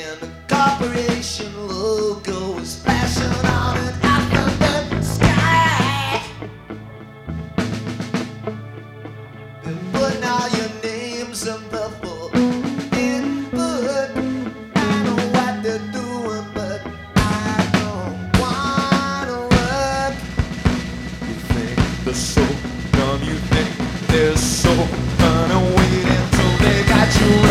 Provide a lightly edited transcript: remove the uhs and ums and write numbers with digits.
and the corporation logo is flashing on an alphabet sky. They're putting all your names in the full input. I know what they're doing, but I don't wanna work. You think they're so dumb, you think they're so gonna wait until they got you